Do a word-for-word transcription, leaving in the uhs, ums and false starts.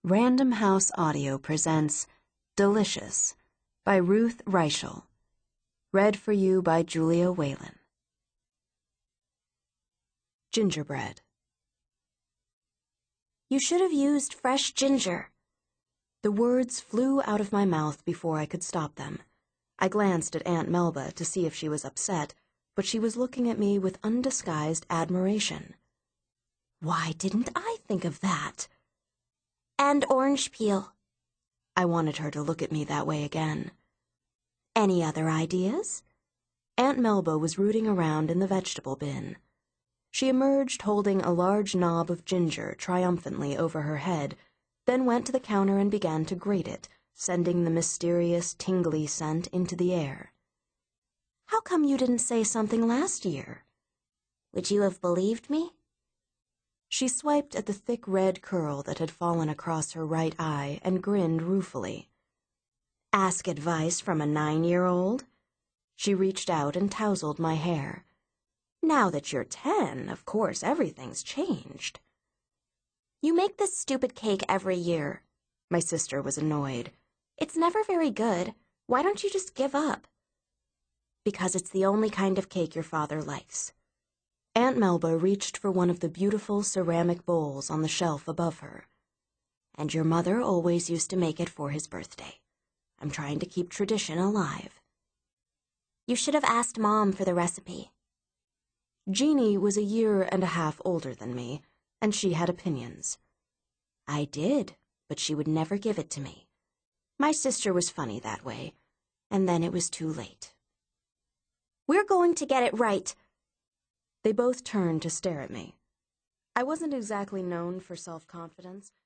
Random House Audio presents Delicious by Ruth Reichel. Read for you by Julia Whalen. Gingerbread. You should have used fresh ginger. The words flew out of my mouth before I could stop them. I glanced at Aunt Melba to see if she was upset, but she was looking at me with undisguised admiration. Why didn't I think of that? And orange peel. I wanted her to look at me that way again. Any other ideas? Aunt Melba was rooting around in the vegetable bin. She emerged holding a large knob of ginger triumphantly over her head, then went to the counter and began to grate it, sending the mysterious, tingly scent into the air. How come you didn't say something last year? Would you have believed me? She swiped at the thick red curl that had fallen across her right eye and grinned ruefully. Ask advice from a nine-year-old? She reached out and tousled my hair. Now that you're ten, of course everything's changed. You make this stupid cake every year. My sister was annoyed. It's never very good. Why don't you just give up? Because it's the only kind of cake your father likes. Aunt Melba reached for one of the beautiful ceramic bowls on the shelf above her. And your mother always used to make it for his birthday. I'm trying to keep tradition alive. You should have asked Mom for the recipe. Jeannie was a year and a half older than me, and she had opinions. I did, but she would never give it to me. My sister was funny that way, and then it was too late. We're going to get it right. They both turned to stare at me. I wasn't exactly known for self-confidence,